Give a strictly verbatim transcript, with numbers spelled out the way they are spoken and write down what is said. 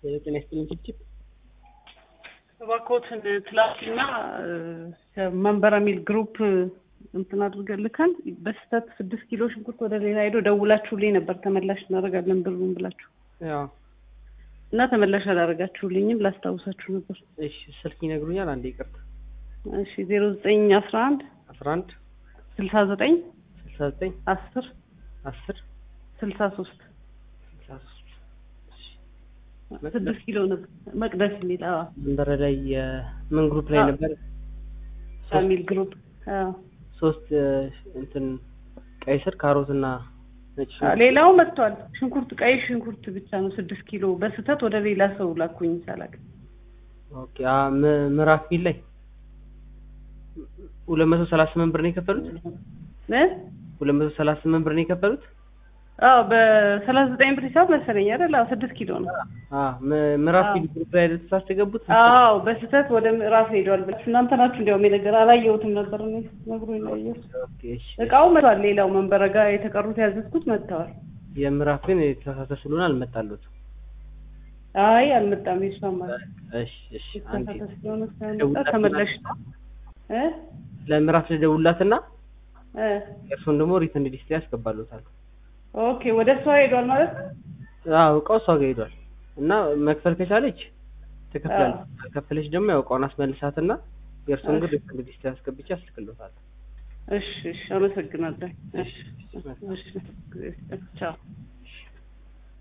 ጤና ይስጥልኝ ጭብጭብ እባክዎትን ትላንትና መንበረ ሚል ግሩፕ እንትን አድርገልከን በስተት ስድስት ኪሎ ሽንኩርት ወደ ሌላ ሄዶ ደውላችሁልኝ ነበር ተመላሽ እናደርጋለን ብሩን ብላችሁ ያው እና ተመላሽ አላደረጋችሁልኝም ላስታውሳችሁ ነበር። እሺ ስልክ ይነግሩኛል አንዴ ይቅርታ። እሺ ዜሮ ዘጠኝ አስራ አንድ አስራ አንድ ስልሳ ዘጠኝ ስልሳ ዘጠኝ አስር አስር ስልሳ ሶስት ስልሳ ሶስት ስድስት ኪሎ ነበር መቅደስ የሚል አዎ መንበረ ላይ ምን ግሩፕ ላይ ነበር? ሚል ግሩፕ አዎ ሶስት እንትን ቀይ ስር ካሮትና ነጭ ሌላው መጥቷል። ሽንኩርት ቀይ ሽንኩርት ብቻ ነው ስድስት ኪሎ በስተት ወደ ሌላ ሰው ላኩኝ ሳላቅ። ኦኬ አ ምዕራፍ ሚል ላይ ሁለት መቶ ሰላሳ ስምንት ብር ነው የከፈሉት እ ሁለት መቶ ሰላሳ ስምንት ብር ነው የከፈሉት። አዎ በሰላሳ ዘጠኝ ብር ሂሳብ መሰለኝ አይደል? አዎ ስድስት ኪሎ ነው። አዎ ምዕራፍ ሚል ግሩፕ ላይ ተሳስተገቡት። አዎ በስተት ወደ ምዕራፍ ሄዷል ብላችሁ እናንተ ናችሁ እንዲያውም የነገር አላየሁትም ነበር ነው ነግሩኝ ነው ያየሁት። ኦኬ እሺ እቃው መጥቷል። ሌላው መንበረ ጋር የተቀሩት ያዘዝኩት መጥተዋል። የምዕራፍ ግን የተሳሳተ ስለሆነ አልመጣሉት። አይ አልመጣም ይሻማ። እሺ እሺ አንዴ ተመለሽ እ ለምዕራፍ ደውላትና እ እርሱን ደግሞ ሪተን ሊስት ያስገባሉታል። ኦኬ ወደ እሷ ሄዷል ማለት ነው። አዎ እቃው እሷ ጋር ሄዷል እና መክፈል ከቻለች ትከፍላለች። ከከፈለች ደግሞ ያው እቃውን አስመልሳትና የእርሱን ግን ሪተን ሊስት ያስገብቻ አስልክልዎታል። እሺ እሺ አመሰግናለሁ። እሺ እሺ ቻው